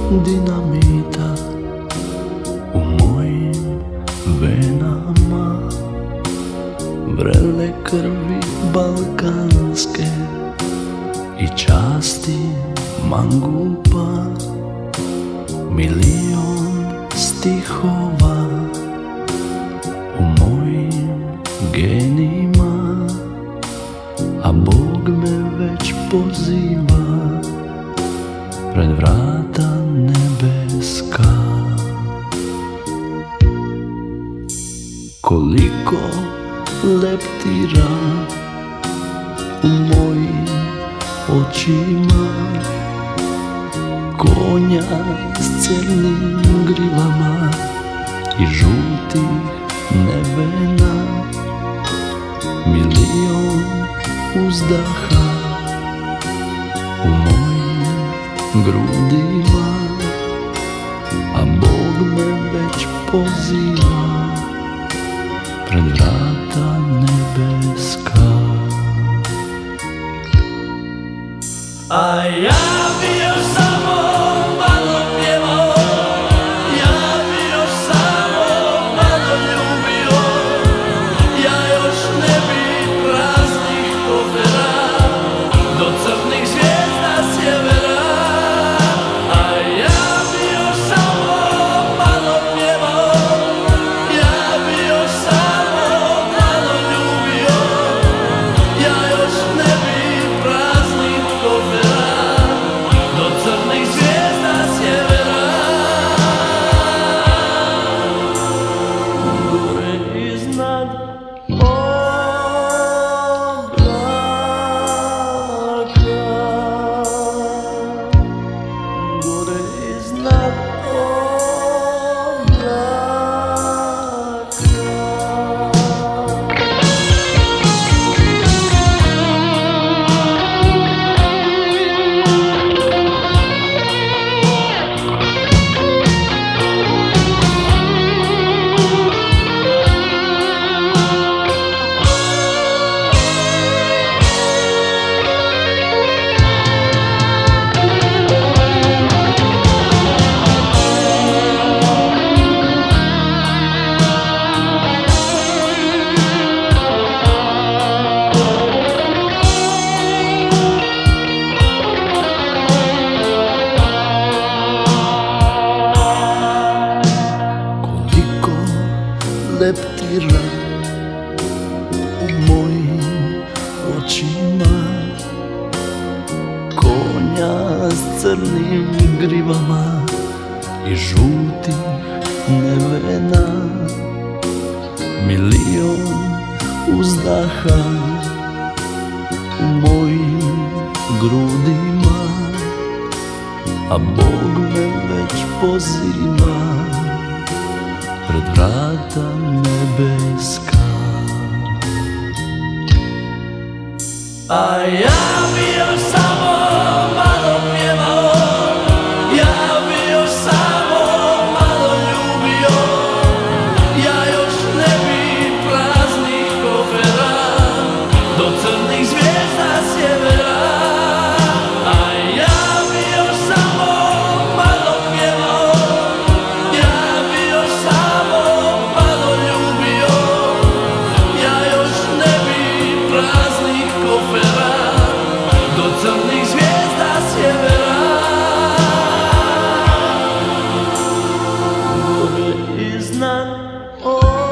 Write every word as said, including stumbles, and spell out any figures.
dinamita u mojim venama, vrele krvi balkanske i časti mangupa, milion stihova u mojim genima, a Bog me već poziva pred vrata nebeska. Koliko leptira u mojim očima, konja s crnim grilama i žutih nevena, milion uzdaha u mojim grudima, a Bog me već poziva pred vrata nebeska. A ja bi još samo malo pjevao, ja bi još samo malo ljubio, ja još ne bi praznih kofera do crnih zvijezda sjevera. A ja bi još samo malo pjevao, ja bi još samo malo ljubio, ja još ne bi praznih kofera do crnih zvijezda sjevera. Gore iznad leptira u mojim očima, konja s crnim grivama i žutih nevena, milion uzdaha u mojim grudima, a Bog me već poziva pred vrata nebeska. A ja bi još samo malo pjevao, ja bi još samo malo ljubio, ja još ne bi praznih kofera do crnih zvijezda sjevera. A ja bi još samo malo pjevao, ja bi još samo malo ljubio, ja još ne bi praznih kofera do crnih zvijezda sjevera. Gore iznad